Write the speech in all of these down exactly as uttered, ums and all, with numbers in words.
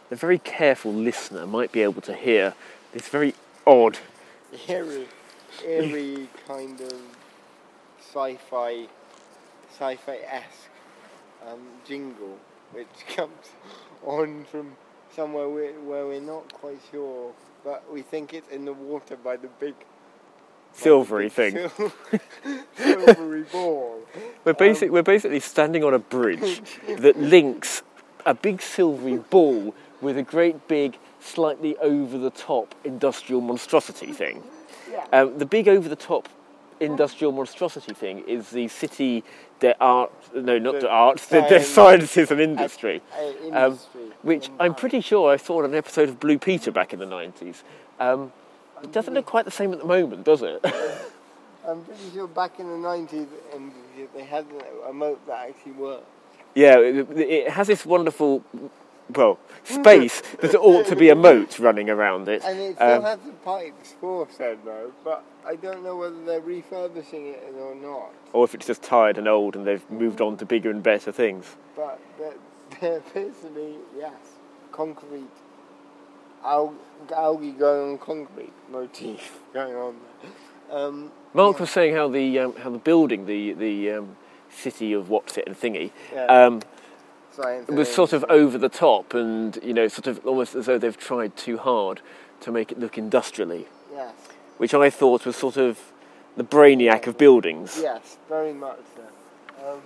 the very careful listener might be able to hear this very odd, eerie, eerie kind of sci-fi, sci-fi-esque um, jingle, which comes on from somewhere we're, where we're not quite sure, but we think it's in the water by the big silvery by the big thing. Sil- silvery ball. We're, basic, Um, we're basically standing on a bridge that links a big silvery ball with a great big, slightly over-the-top industrial monstrosity thing. Yeah. Um, the big over-the-top industrial monstrosity thing is the City de Art, no, not The de Arts, the, Science- de Sciences and Industry, Uh, um, industry which in I'm Paris. pretty sure I saw on an episode of Blue Peter back in the nineties. Um, it doesn't look quite the same at the moment, does it? I'm pretty sure back in the nineties and they had a moat that actually worked. Yeah, it, it has this wonderful, well, space that ought to be a moat running around it. And it still Um, has the pipes for said though, but I don't know whether they're refurbishing it or not. or if it's just tired and old and they've moved on to bigger and better things. But there, there appears to be, yes, concrete, al- algae going on concrete motif going on there. Um, Mark yeah. was saying how the um, how the building, the the um, city of what's it and thingy, Yeah. um, Science was and sort of industry. over the top, and you know, sort of almost as though they've tried too hard to make it look industrially, Yes, which I thought was sort of the brainiac of buildings. yes, very much so. Um,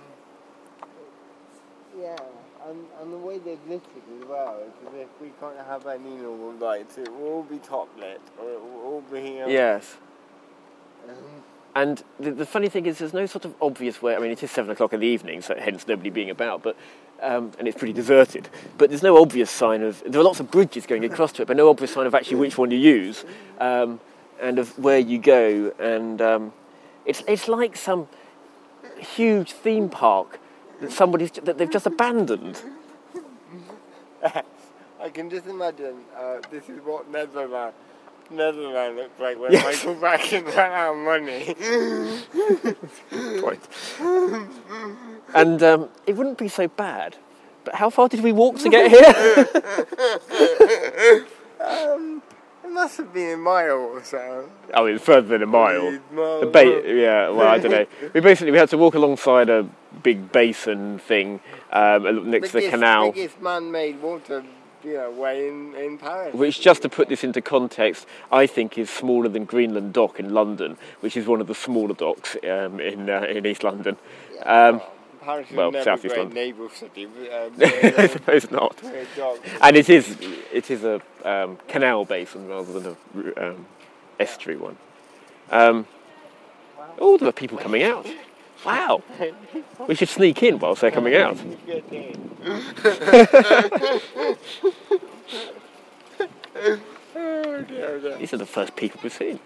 yeah, and, and the way they've lit it as well, is as if we can't have any normal lights. It will all be top lit, or it will all be... Um, Yes. um, And the, the funny thing is, there's no sort of obvious way. I mean, it is seven o'clock in the evening, so hence nobody being about. But um, and it's pretty deserted. But there's no obvious sign of. There are lots of bridges going across to it, but no obvious sign of actually which one you use, um, and of where you go. And um, it's it's like some huge theme park that somebody's that they've just abandoned. I can just imagine, uh, this is what Netherland, Netherland looks like when Yes. Michael Bracken ran out of money. Point. And um, it wouldn't be so bad. But how far did we walk to get here? um, it must have been a mile or so. Oh, it's further than a mile. Mile- The ba- yeah, well, I don't know. We basically we had to walk alongside a big basin thing um, next to the biggest, canal. biggest man-made water, you know, way in, in Paris. Which, just to put this into context, I think is smaller than Greenland Dock in London, which is one of the smaller docks um, in uh, in East London. Yeah, Um, well, Paris was well, never South a East great London. naval city. But, um, I suppose not. very dark. And it is it is a um, canal basin rather than a um, estuary one. Um, oh, there are people coming out. Wow. We should sneak in whilst they're coming out. Oh dear, dear. These are the first people we've seen.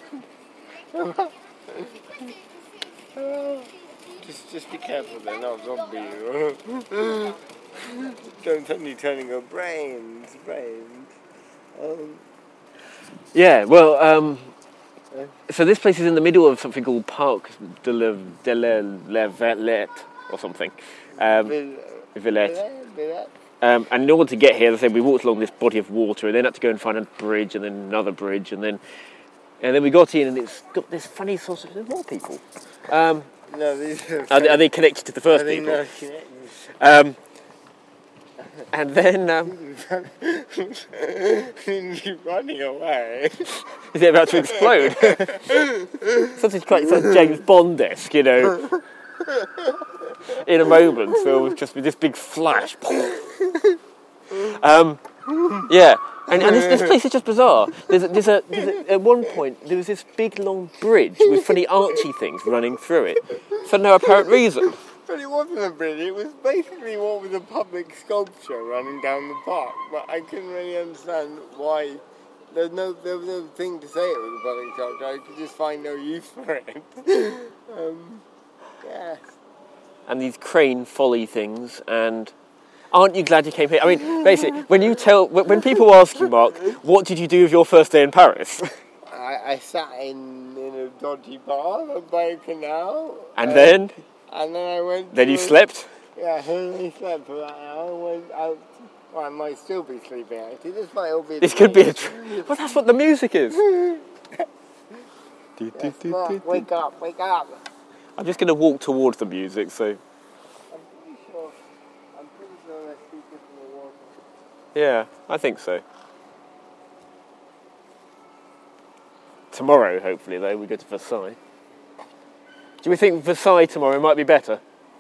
Just, just be careful, they're not zombies. Don't suddenly turn and go, brains, brains. Um, Yeah, well, um, so this place is in the middle of something called Parc de la, de la, la Villette, or something. Um, Vil- Villette. Villette, Villette. Um, and in order to get here, as I said, we walked along this body of water, and then had to go and find a bridge, and then another bridge, and then and then we got in, and it's got this funny sort of... There's more people. Um, No, these are... are, they, are they connected to the first I think people? they're connected. Um, and then... Um, You're running away. is it about to explode? Something quite sort of James Bond-esque, you know. In a moment, there will just be this big flash. um, yeah, and, and this, this place is just bizarre. There's a, there's, a, there's a, at one point, there was this big long bridge with funny archy things running through it for no apparent reason. But it wasn't a bridge, it was basically what was a public sculpture running down the park. But I couldn't really understand why. There's no, there was no thing to say it was a public sculpture, I could just find no use for it. um, yes. And these crane folly things, and aren't you glad you came here? I mean, basically, when you tell, when people ask you, Mark, what did you do with your first day in Paris? I, I sat in, in a dodgy bar by a canal. And uh, then, And then I went then to you a- slept? Yeah, I only slept for that hour. I went out Well, I might still be sleeping, actually. This might all be... This could be a... Tr- well, that's what the music is. Yes, Mark, wake up, wake up. I'm just going to walk towards the music, so... I'm pretty sure... I'm pretty sure they're speaking from the water. Yeah, I think so. Tomorrow, hopefully, though, we go to Versailles. Do we think Versailles tomorrow might be better?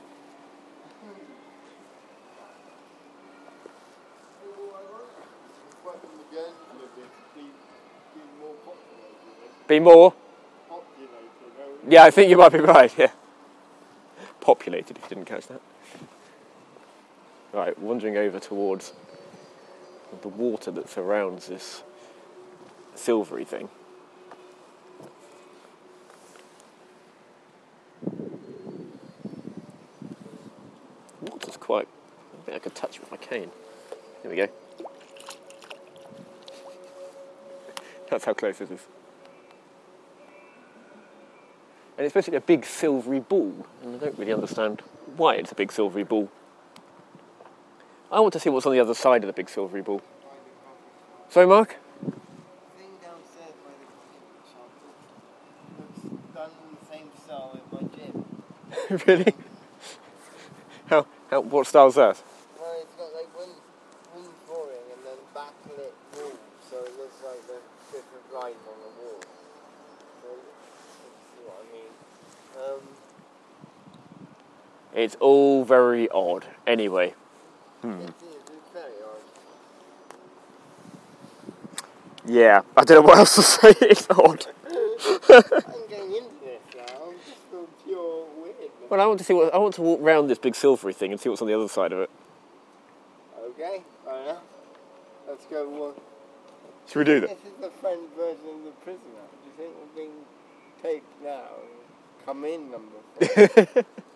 Be more? Yeah, I think you might be right, yeah. Populated, if you didn't catch that. Right, wandering over towards the water that surrounds this silvery thing. Water's quite... I think I could touch it with my cane. There we go. That's how close it is. And it's basically a big silvery ball, and I don't really understand why it's a big silvery ball. I want to see what's on the other side of the big silvery ball. Sorry, Mark? The thing downstairs by the coffee shop looks done in the same style as my gym. Really? How, how? What style's that? Well, it's got like wind, wind flooring and then backlit walls, so it looks like there's different lines on the wall. So, you see what I mean? Um, It's all very odd. Anyway. Hmm. it is, it's very odd. Yeah, I don't know what else to say. It's odd. I'm getting into this now. I'm just so pure weirdness. Well, I want to see what I want to walk round this big silvery thing and see what's on the other side of it. Okay, fair enough. Let's go one. Should we do that? This is the French version of the prisoner. Do you think we're being taped now? Come in number four.